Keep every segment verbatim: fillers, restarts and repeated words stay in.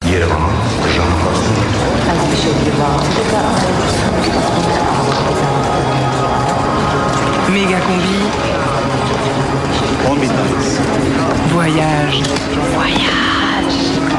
Méga combi. Voyage. Voyage.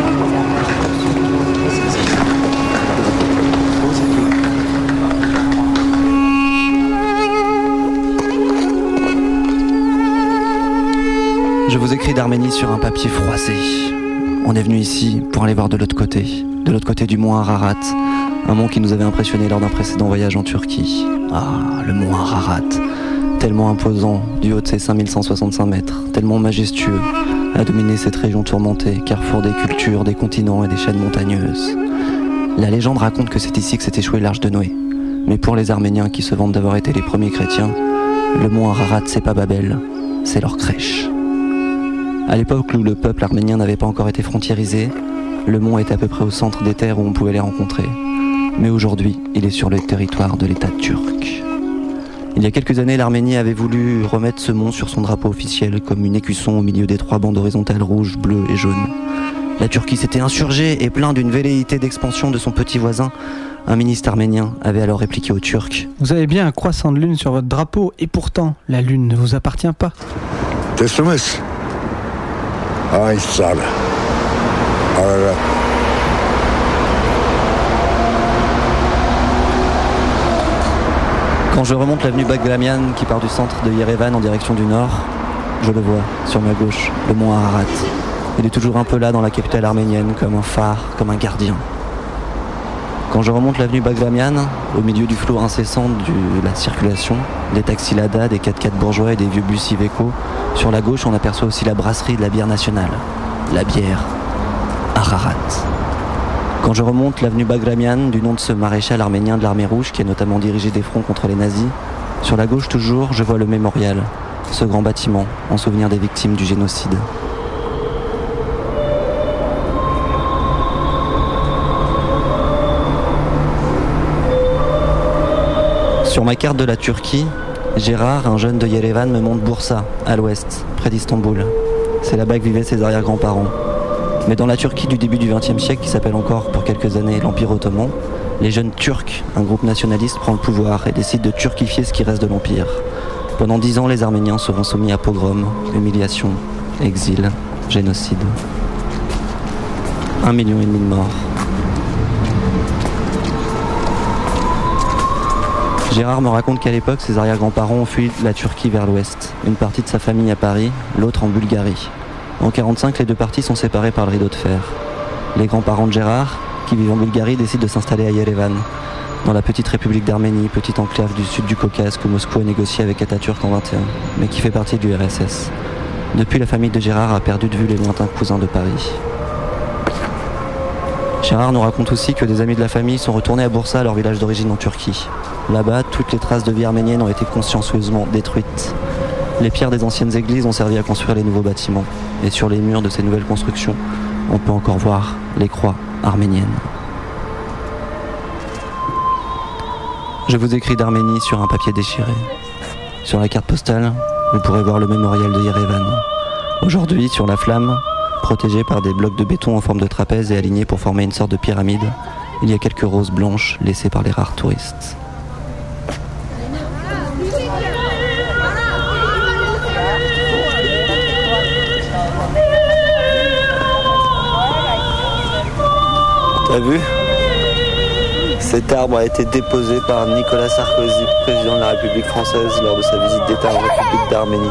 Je vous écris d'Arménie sur un papier froissé. On est venu ici pour aller voir de l'autre côté, de l'autre côté du mont Ararat, un mont qui nous avait impressionné lors d'un précédent voyage en Turquie. Ah, le mont Ararat, tellement imposant du haut de ses cinq mille cent soixante-cinq mètres, tellement majestueux, à dominer cette région tourmentée, carrefour des cultures, des continents et des chaînes montagneuses. La légende raconte que c'est ici que s'est échoué l'arche de Noé. Mais pour les Arméniens qui se vantent d'avoir été les premiers chrétiens, le mont Ararat, c'est pas Babel, c'est leur crèche. À l'époque où le peuple arménien n'avait pas encore été frontiérisé, le mont était à peu près au centre des terres où on pouvait les rencontrer. Mais aujourd'hui, il est sur le territoire de l'État turc. Il y a quelques années, l'Arménie avait voulu remettre ce mont sur son drapeau officiel, comme une écusson au milieu des trois bandes horizontales rouges, bleues et jaunes. La Turquie s'était insurgée et plein d'une velléité d'expansion de son petit voisin. Un ministre arménien avait alors répliqué aux Turcs. Vous avez bien un croissant de lune sur votre drapeau, et pourtant, la lune ne vous appartient pas. Ay sale. Ararat. Quand je remonte l'avenue Bagramian qui part du centre de Yerevan en direction du nord, je le vois, sur ma gauche, le mont Ararat. Il est toujours un peu là dans la capitale arménienne, comme un phare, comme un gardien. Quand je remonte l'avenue Bagramian, au milieu du flot incessant de la circulation, des taxis Lada, des quatre-quatre bourgeois et des vieux bus Iveco, sur la gauche on aperçoit aussi la brasserie de la bière nationale, la bière Ararat. Quand je remonte l'avenue Bagramian, du nom de ce maréchal arménien de l'armée rouge qui a notamment dirigé des fronts contre les nazis, sur la gauche toujours je vois le mémorial, ce grand bâtiment en souvenir des victimes du génocide. Sur ma carte de la Turquie, Gérard, un jeune de Yerevan, me montre Bursa, à l'ouest, près d'Istanbul. C'est là-bas que vivaient ses arrière-grands-parents. Mais dans la Turquie du début du vingtième siècle, qui s'appelle encore pour quelques années l'Empire ottoman, les jeunes Turcs, un groupe nationaliste, prend le pouvoir et décide de turquifier ce qui reste de l'Empire. Pendant dix ans, les Arméniens seront soumis à pogroms, humiliations, exil, génocide. Un million et demi de morts. Gérard me raconte qu'à l'époque, ses arrière-grands-parents ont fui la Turquie vers l'ouest, une partie de sa famille à Paris, l'autre en Bulgarie. En quarante-cinq, les deux parties sont séparées par le rideau de fer. Les grands-parents de Gérard, qui vivent en Bulgarie, décident de s'installer à Yerevan, dans la petite république d'Arménie, petite enclave du sud du Caucase que Moscou a négocié avec Atatürk en vingt et un, mais qui fait partie du R S S. Depuis, la famille de Gérard a perdu de vue les lointains cousins de Paris. Gérard nous raconte aussi que des amis de la famille sont retournés à Bursa, leur village d'origine en Turquie. Là-bas, toutes les traces de vie arménienne ont été consciencieusement détruites. Les pierres des anciennes églises ont servi à construire les nouveaux bâtiments. Et sur les murs de ces nouvelles constructions, on peut encore voir les croix arméniennes. Je vous écris d'Arménie sur un papier déchiré. Sur la carte postale, vous pourrez voir le mémorial de Yerevan. Aujourd'hui, sur la flamme, protégée par des blocs de béton en forme de trapèze et alignés pour former une sorte de pyramide, il y a quelques roses blanches laissées par les rares touristes. T'as vu ? Cet arbre a été déposé par Nicolas Sarkozy, président de la République française, lors de sa visite d'État en République d'Arménie.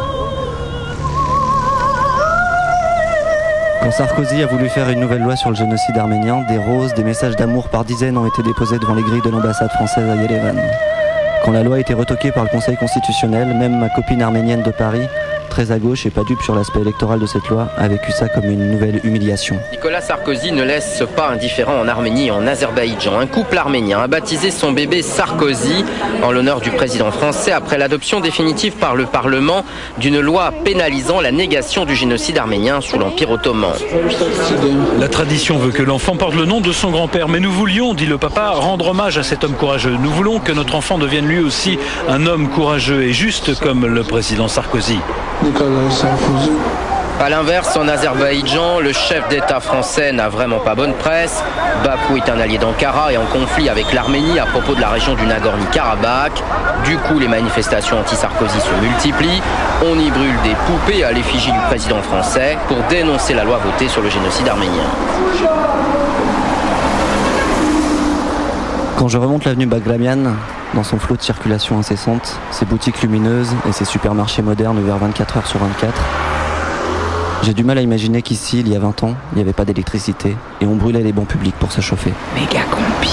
Quand Sarkozy a voulu faire une nouvelle loi sur le génocide arménien, des roses, des messages d'amour par dizaines ont été déposés devant les grilles de l'ambassade française à Yerevan. Quand la loi a été retoquée par le Conseil constitutionnel, même ma copine arménienne de Paris, très à gauche et pas dupe sur l'aspect électoral de cette loi, a vécu ça comme une nouvelle humiliation. Nicolas Sarkozy ne laisse pas indifférent en Arménie et en Azerbaïdjan. Un couple arménien a baptisé son bébé Sarkozy en l'honneur du président français après l'adoption définitive par le Parlement d'une loi pénalisant la négation du génocide arménien sous l'Empire ottoman. La tradition veut que l'enfant porte le nom de son grand-père, mais nous voulions, dit le papa, rendre hommage à cet homme courageux. Nous voulons que notre enfant devienne lui aussi un homme courageux et juste comme le président Sarkozy. Nicolas Sarkozy. A l'inverse, en Azerbaïdjan, le chef d'État français n'a vraiment pas bonne presse. Bakou est un allié d'Ankara et en conflit avec l'Arménie à propos de la région du Nagorno-Karabakh. Du coup, les manifestations anti-Sarkozy se multiplient. On y brûle des poupées à l'effigie du président français pour dénoncer la loi votée sur le génocide arménien. Quand je remonte l'avenue Bagramian, dans son flot de circulation incessante, ses boutiques lumineuses et ses supermarchés modernes ouverts vingt-quatre heures sur vingt-quatre, j'ai du mal à imaginer qu'ici, il y a vingt ans, il n'y avait pas d'électricité et on brûlait les bancs publics pour se chauffer. Méga combi.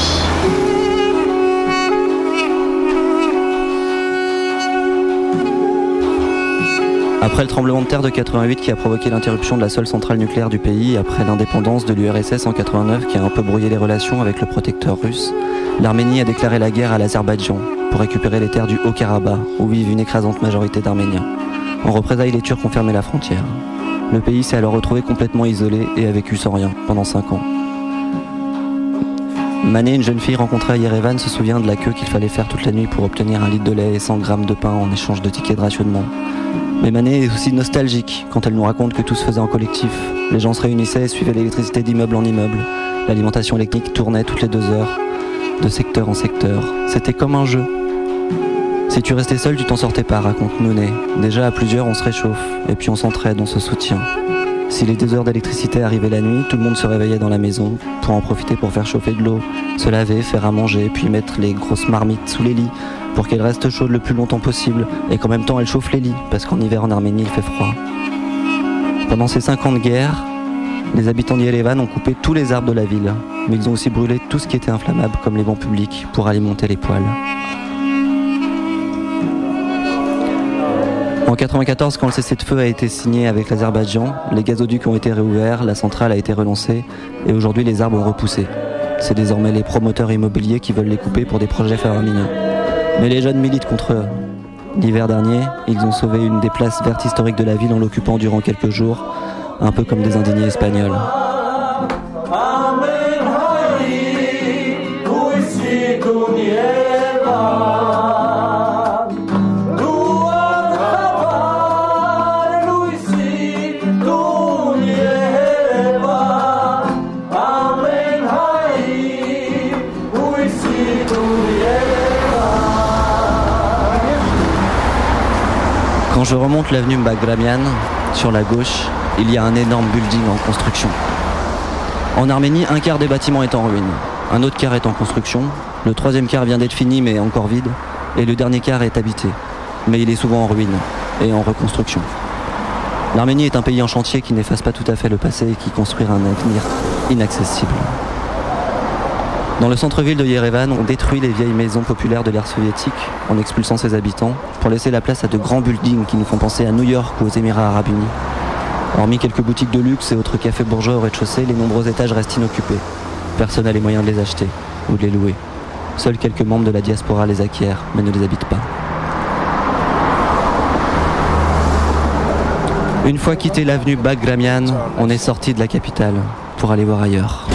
Après le tremblement de terre de quatre-vingt-huit qui a provoqué l'interruption de la seule centrale nucléaire du pays, après l'indépendance de l'U R S S en quatre-vingt-neuf qui a un peu brouillé les relations avec le protecteur russe, l'Arménie a déclaré la guerre à l'Azerbaïdjan pour récupérer les terres du Haut-Karabakh où vivent une écrasante majorité d'Arméniens. En représailles, les Turcs ont fermé la frontière. Le pays s'est alors retrouvé complètement isolé et a vécu sans rien pendant cinq ans. Mané, une jeune fille rencontrée à Yerevan, se souvient de la queue qu'il fallait faire toute la nuit pour obtenir un litre de lait et cent grammes de pain en échange de tickets de rationnement. Mais Mané est aussi nostalgique quand elle nous raconte que tout se faisait en collectif. Les gens se réunissaient et suivaient l'électricité d'immeuble en immeuble. L'alimentation électrique tournait toutes les deux heures, de secteur en secteur. C'était comme un jeu. Si tu restais seul, tu t'en sortais pas, raconte Nouné. Déjà à plusieurs, on se réchauffe, et puis on s'entraide, on se soutient. Si les deux heures d'électricité arrivaient la nuit, tout le monde se réveillait dans la maison pour en profiter pour faire chauffer de l'eau, se laver, faire à manger, puis mettre les grosses marmites sous les lits pour qu'elles restent chaudes le plus longtemps possible et qu'en même temps elles chauffent les lits parce qu'en hiver en Arménie il fait froid. Pendant ces cinq ans de guerre, les habitants d'Yerevan ont coupé tous les arbres de la ville, mais ils ont aussi brûlé tout ce qui était inflammable comme les bancs publics pour alimenter les poêles. En quatre-vingt-quatorze, quand le cessez-le-feu a été signé avec l'Azerbaïdjan, les gazoducs ont été réouverts, la centrale a été relancée et aujourd'hui les arbres ont repoussé. C'est désormais les promoteurs immobiliers qui veulent les couper pour des projets faramineux. Mais les jeunes militent contre eux. L'hiver dernier, ils ont sauvé une des places vertes historiques de la ville en l'occupant durant quelques jours, un peu comme des indignés espagnols. Quand je remonte l'avenue Bagramian, sur la gauche, il y a un énorme building en construction. En Arménie, un quart des bâtiments est en ruine, un autre quart est en construction, le troisième quart vient d'être fini mais encore vide, et le dernier quart est habité, mais il est souvent en ruine et en reconstruction. L'Arménie est un pays en chantier qui n'efface pas tout à fait le passé et qui construit un avenir inaccessible. Dans le centre-ville de Yerevan, on détruit les vieilles maisons populaires de l'ère soviétique en expulsant ses habitants pour laisser la place à de grands buildings qui nous font penser à New York ou aux Émirats Arabes Unis. Hormis quelques boutiques de luxe et autres cafés bourgeois au rez-de-chaussée, les nombreux étages restent inoccupés. Personne n'a les moyens de les acheter ou de les louer. Seuls quelques membres de la diaspora les acquièrent, mais ne les habitent pas. Une fois quitté l'avenue Bagramian, on est sorti de la capitale pour aller voir ailleurs.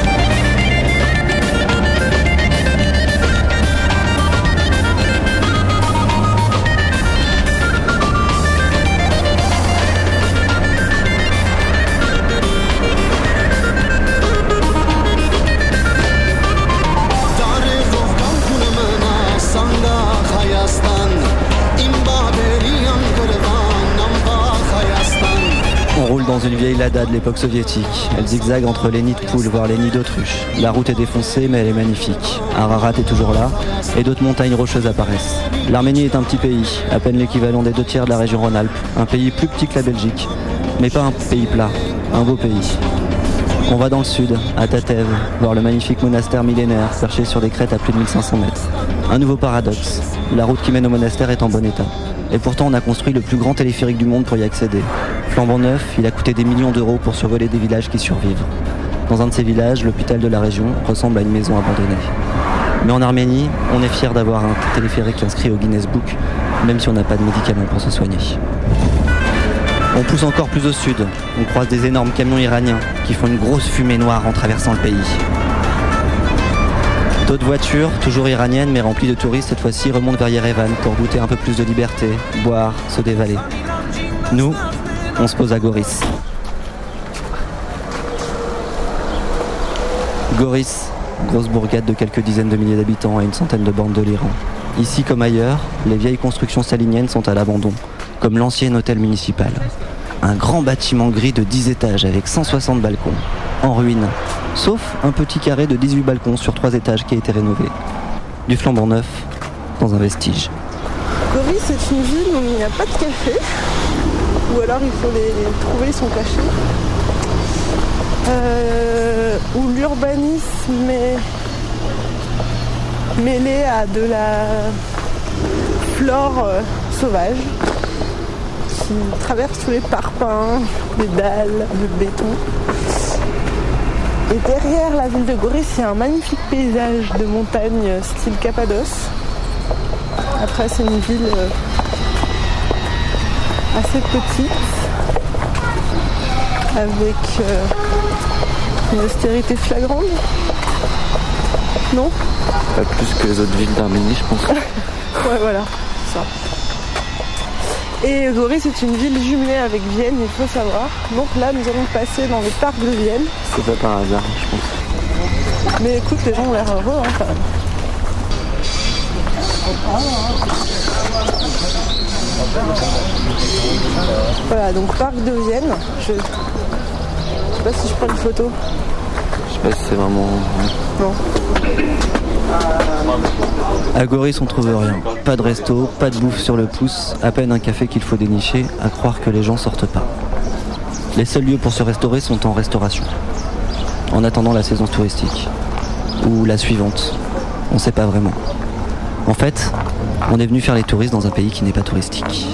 Dans une vieille Lada de l'époque soviétique. Elle zigzague entre les nids de poules, voire les nids d'autruches. La route est défoncée, mais elle est magnifique. Ararat est toujours là, et d'autres montagnes rocheuses apparaissent. L'Arménie est un petit pays, à peine l'équivalent des deux tiers de la région Rhône-Alpes. Un pays plus petit que la Belgique, mais pas un pays plat, un beau pays. On va dans le sud, à Tatev, voir le magnifique monastère millénaire, perché sur des crêtes à plus de mille cinq cents mètres. Un nouveau paradoxe, la route qui mène au monastère est en bon état. Et pourtant on a construit le plus grand téléphérique du monde pour y accéder. Flambant neuf, il a coûté des millions d'euros pour survoler des villages qui survivent. Dans un de ces villages, l'hôpital de la région ressemble à une maison abandonnée. Mais en Arménie, on est fier d'avoir un téléphérique inscrit au Guinness Book, même si on n'a pas de médicaments pour se soigner. On pousse encore plus au sud, on croise des énormes camions iraniens qui font une grosse fumée noire en traversant le pays. D'autres voitures, toujours iraniennes mais remplies de touristes cette fois-ci, remontent vers Yerevan pour goûter un peu plus de liberté, boire, se dévaler. Nous, on se pose à Goris. Goris, grosse bourgade de quelques dizaines de milliers d'habitants à une centaine de bornes de l'Iran. Ici comme ailleurs, les vieilles constructions staliniennes sont à l'abandon, comme l'ancien hôtel municipal. Un grand bâtiment gris de dix étages avec cent soixante balcons, en ruine, sauf un petit carré de dix-huit balcons sur trois étages qui a été rénové. Du flambant neuf, dans un vestige. Goris, c'est une ville où il n'y a pas de café, ou alors il faut les, les trouver, ils sont cachés. Euh, où l'urbanisme est mêlé à de la flore euh, sauvage qui traverse tous les parpaings, les dalles de béton. Et derrière la ville de Goris, il y a un magnifique paysage de montagne style Cappadoce. Après, c'est une ville euh, assez petite, avec euh, une austérité flagrante. Non ? Pas plus que les autres villes d'Arménie, je pense. Ouais, voilà, ça. Et Goris, c'est une ville jumelée avec Vienne, il faut savoir. Donc là, nous allons passer dans le parc de Vienne. C'est pas par hasard, je pense. Mais écoute, les gens ont l'air heureux, hein, quand même. Voilà, donc parc de Vienne. Je... je sais pas si je prends une photo. Je sais pas si c'est vraiment... Non. À Goris, on trouve rien. Pas de resto, pas de bouffe sur le pouce, à peine un café qu'il faut dénicher, à croire que les gens sortent pas. Les seuls lieux pour se restaurer sont en restauration. En attendant la saison touristique. Ou la suivante. On sait pas vraiment. En fait, on est venu faire les touristes dans un pays qui n'est pas touristique.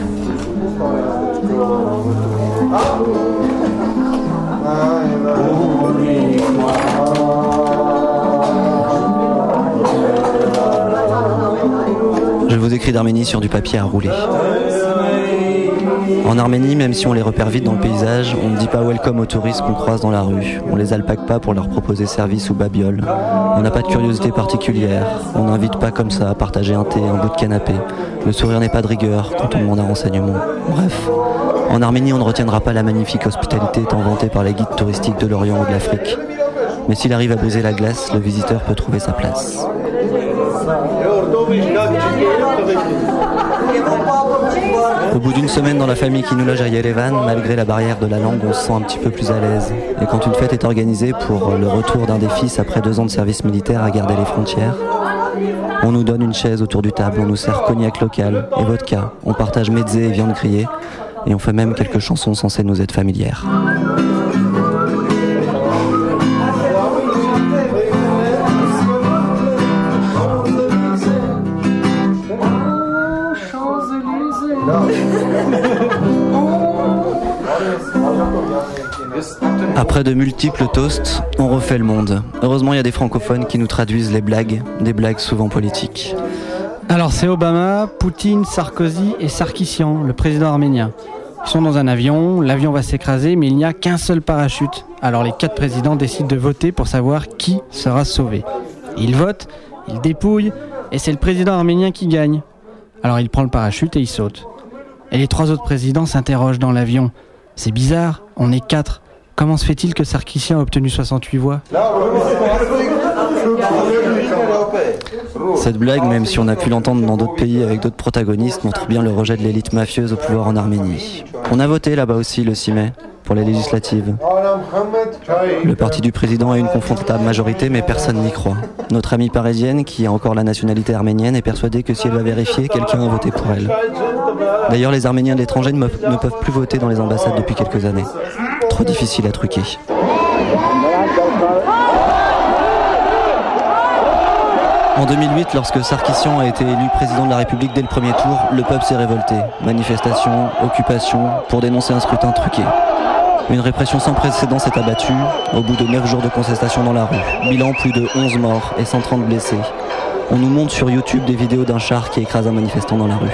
Je vous écris d'Arménie sur du papier à rouler. En Arménie, même si on les repère vite dans le paysage, on ne dit pas welcome aux touristes qu'on croise dans la rue. On les alpague pas pour leur proposer service ou babiole. On n'a pas de curiosité particulière. On n'invite pas comme ça à partager un thé, un bout de canapé. Le sourire n'est pas de rigueur quand on demande un renseignement. Bref, en Arménie, on ne retiendra pas la magnifique hospitalité tant vantée par les guides touristiques de l'Orient ou de l'Afrique. Mais s'il arrive à briser la glace, le visiteur peut trouver sa place. Au bout d'une semaine dans la famille qui nous loge à Yerevan, malgré la barrière de la langue, on se sent un petit peu plus à l'aise. Et quand une fête est organisée pour le retour d'un des fils après deux ans de service militaire à garder les frontières, on nous donne une chaise autour du table, on nous sert cognac local et vodka, on partage mezzé et viande grillée, et on fait même quelques chansons censées nous être familières. Après de multiples toasts, on refait le monde. Heureusement, il y a des francophones qui nous traduisent les blagues, des blagues souvent politiques. Alors c'est Obama, Poutine, Sarkozy et Sarkissian, le président arménien. Ils sont dans un avion, l'avion va s'écraser, mais il n'y a qu'un seul parachute. Alors les quatre présidents décident de voter pour savoir qui sera sauvé. Ils votent, ils dépouillent, et c'est le président arménien qui gagne. Alors il prend le parachute et il saute. Et les trois autres présidents s'interrogent dans l'avion. C'est bizarre, on est quatre. Comment se fait-il que Sarkissian a obtenu soixante-huit voix ? Cette blague, même si on a pu l'entendre dans d'autres pays avec d'autres protagonistes, montre bien le rejet de l'élite mafieuse au pouvoir en Arménie. On a voté là-bas aussi le six mai, pour les législatives. Le parti du président a une confortable majorité, mais personne n'y croit. Notre amie parisienne, qui a encore la nationalité arménienne, est persuadée que si elle va vérifier, quelqu'un a voté pour elle. D'ailleurs, les Arméniens de l'étranger ne peuvent plus voter dans les ambassades depuis quelques années. Trop difficile à truquer. En deux mille huit, lorsque Sarkissian a été élu président de la République dès le premier tour, le peuple s'est révolté. Manifestations, occupations, pour dénoncer un scrutin truqué. Une répression sans précédent s'est abattue, au bout de neuf jours de contestation dans la rue. Bilan, plus de onze morts et cent trente blessés. On nous montre sur YouTube des vidéos d'un char qui écrase un manifestant dans la rue.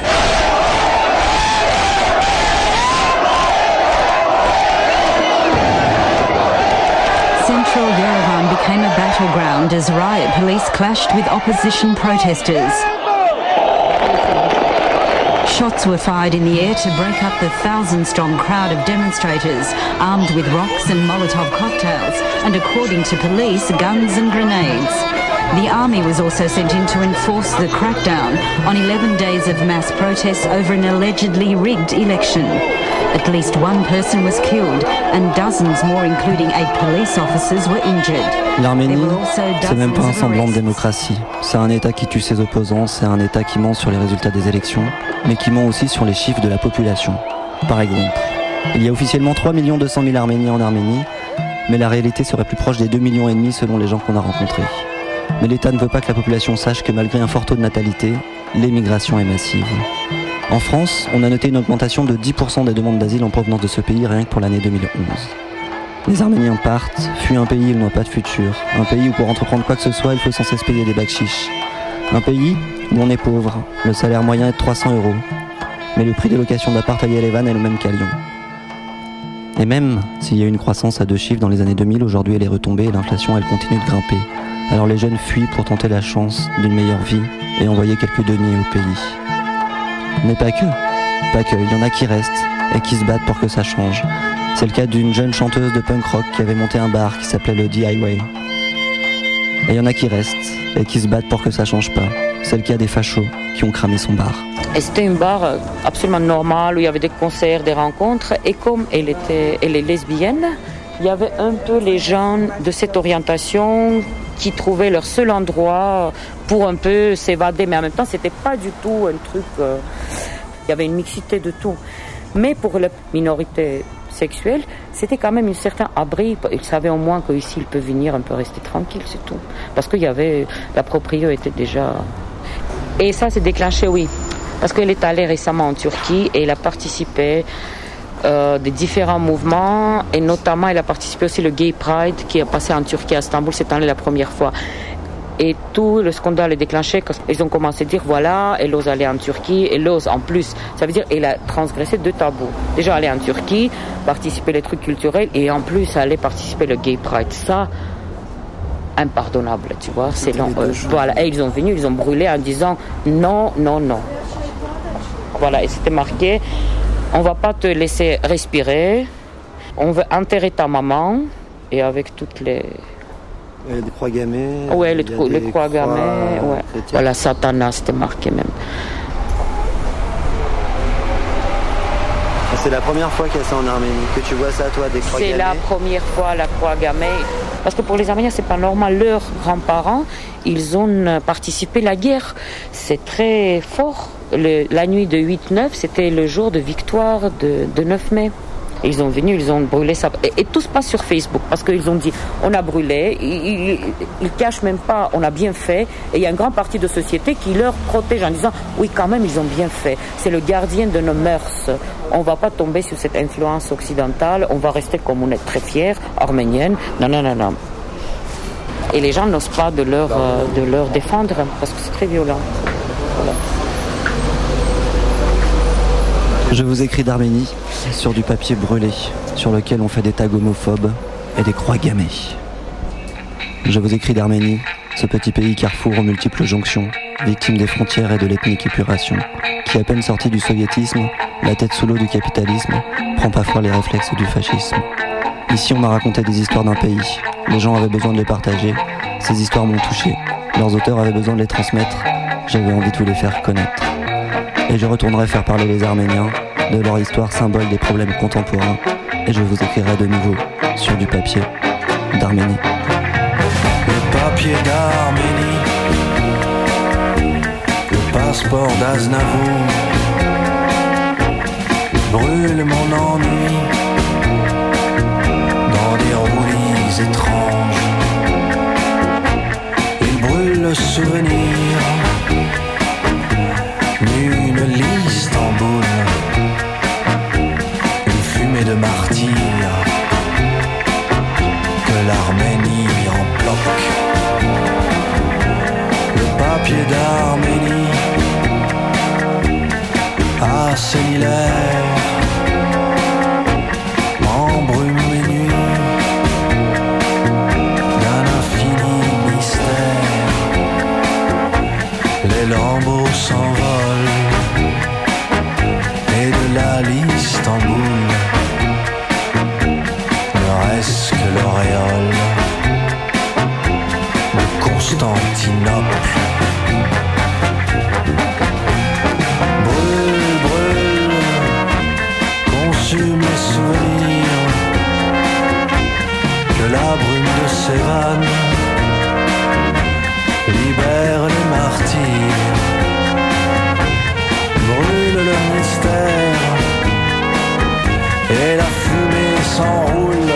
Central Yerevan became a battleground as riot police clashed with opposition protesters. Shots were fired in the air to break up the thousand-strong crowd of demonstrators armed with rocks and Molotov cocktails and, according to police, guns and grenades. The army was also sent in to enforce the crackdown on eleven days of mass protests over an allegedly rigged election. At least one person was killed and dozens more, including eight police officers, were injured. L'Arménie, c'est même pas un semblant de démocratie. C'est un État qui tue ses opposants, c'est un État qui ment sur les résultats des élections, mais qui ment aussi sur les chiffres de la population. Par exemple, il y a officiellement trois millions deux cent mille Arméniens en Arménie, mais la réalité serait plus proche des deux millions et demi selon les gens qu'on a rencontrés. Mais l'État ne veut pas que la population sache que malgré un fort taux de natalité, l'émigration est massive. En France, on a noté une augmentation de dix pour cent des demandes d'asile en provenance de ce pays rien que pour l'année deux mille onze. Les Arméniens partent, fuient un pays où ils n'ont pas de futur, un pays où pour entreprendre quoi que ce soit, il faut sans cesse payer des bakchiches. Un pays où on est pauvre, le salaire moyen est de trois cents euros, mais le prix des locations d'appart à Yerevan est le même qu'à Lyon. Et même s'il y a eu une croissance à deux chiffres dans les années deux mille, aujourd'hui elle est retombée et l'inflation elle continue de grimper. Alors les jeunes fuient pour tenter la chance d'une meilleure vie et envoyer quelques deniers au pays. Mais pas que, pas que, il y en a qui restent et qui se battent pour que ça change. C'est le cas d'une jeune chanteuse de punk rock qui avait monté un bar qui s'appelait le D I Y. Et il y en a qui restent et qui se battent pour que ça change pas. C'est le cas des fachos qui ont cramé son bar. Et c'était un bar absolument normal où il y avait des concerts, des rencontres. Et comme elle, était, elle est lesbienne, il y avait un peu les gens de cette orientation qui trouvaient leur seul endroit pour un peu s'évader. Mais en même temps, c'était pas du tout un truc... Euh, il y avait une mixité de tout. Mais pour la minorité sexuelle, c'était quand même un certain abri. Ils savaient au moins qu'ici, ils peuvent venir un peu rester tranquilles, c'est tout. Parce qu'il y avait... La propriété était déjà... Et ça s'est déclenché, oui. Parce qu'elle est allée récemment en Turquie et elle a participé euh, des différents mouvements. Et notamment, elle a participé aussi au Gay Pride qui est passé en Turquie, à Istanbul, cette année la première fois. Et tout le scandale est déclenché quand ils ont commencé à dire voilà, elle ose aller en Turquie, elle ose en plus. Ça veut dire qu'elle a transgressé deux tabous. Déjà aller en Turquie, participer les trucs culturels et en plus aller participer au Gay Pride. Ça, impardonnable, tu vois. C'est long. Euh, voilà. Et ils ont venu, ils ont brûlé en disant non, non, non. Voilà. Et c'était marqué on va pas te laisser respirer, on veut enterrer ta maman et avec toutes les. Il y a des croix gammées. Oui, les, tro- les croix gammées. Ouais. Voilà, Satanas, c'était marqué même. C'est la première fois qu'il y a ça en Arménie, que tu vois ça, toi, des croix gammées. C'est la première fois, la croix gammée. Parce que pour les Arméniens, c'est pas normal. Leurs grands-parents, ils ont participé à la guerre. C'est très fort. Le, la nuit de huit neuf, c'était le jour de victoire de, de neuf mai. Ils ont venu, ils ont brûlé ça. Et, et tout se passe sur Facebook parce qu'ils ont dit on a brûlé, ils, ils, ils cachent même pas, on a bien fait. Et il y a une grande partie de société qui leur protège en disant oui, quand même, ils ont bien fait. C'est le gardien de nos mœurs. On va pas tomber sur cette influence occidentale, on va rester comme on est très fiers, arménienne. Non, non, non, non. Et les gens n'osent pas de leur, euh, de leur défendre parce que c'est très violent. Voilà. Je vous écris d'Arménie sur du papier brûlé sur lequel on fait des tags homophobes et des croix gammées. Je vous écris d'Arménie, ce petit pays carrefour aux multiples jonctions, victime des frontières et de l'ethnique épuration, qui à peine sorti du soviétisme, la tête sous l'eau du capitalisme, prend parfois les réflexes du fascisme. Ici on m'a raconté des histoires d'un pays, les gens avaient besoin de les partager, ces histoires m'ont touché, leurs auteurs avaient besoin de les transmettre, j'avais envie de vous les faire connaître. Et je retournerai faire parler les Arméniens de leur histoire symbole des problèmes contemporains et je vous écrirai de nouveau sur du papier d'Arménie. Le papier d'Arménie, le passeport d'Aznavour, brûle mon ennui dans des roulis étranges. Il brûle le souvenir d'une liste en boule, une fumée de martyrs que l'Arménie emploque. Le papier d'Arménie assainit l'air, embrume les nuits d'un infini mystère. Les lambeaux s'envolent Constantinople. Brûle, brûle, consume les souvenirs, que la brume de ces vannes libère les martyrs. Brûle le mystère et la fumée s'enroule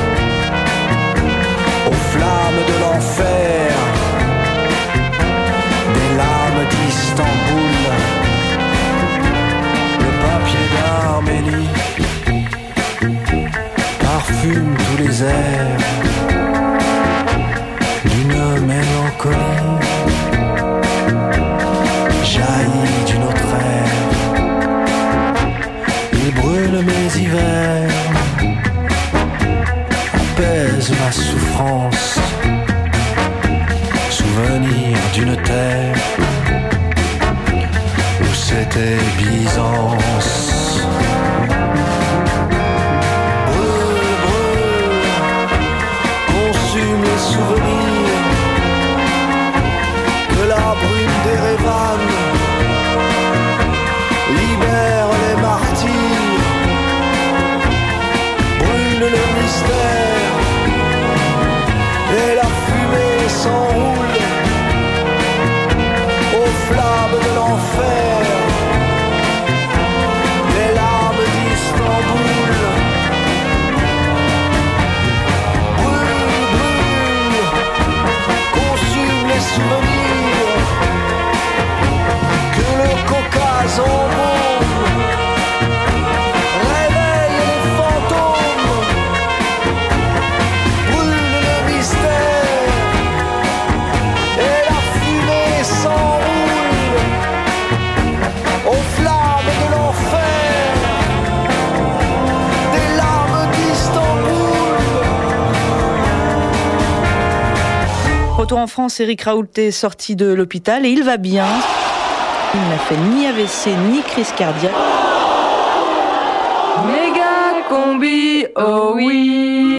aux flammes de l'enfer, des lames d'Istanbul. Le papier d'Arménie parfume tous les airs d'une mélancolie jaillit d'une autre ère. Il brûle mes hivers, apaise ma souffrance, souvenir d'une terre où c'était Byzance. Brûle, brûle, consume les souvenirs, que la brume d'Erevan libère les martyrs. Brûle le mystère et la fumée s'enroule aux flammes de l'enfer, des larmes d'Istanbul. Brûle, brûle, consume les souvenirs, que le Caucase embaume, réveille les fantômes. Brûle le mystère et la fumée s'enroule aux flammes de l'enfer, des larmes d'Istanbul. Retour en France, Éric Raoult est sorti de l'hôpital et il va bien. Il n'a fait ni A V C ni crise cardiaque. Méga combi, oh oui.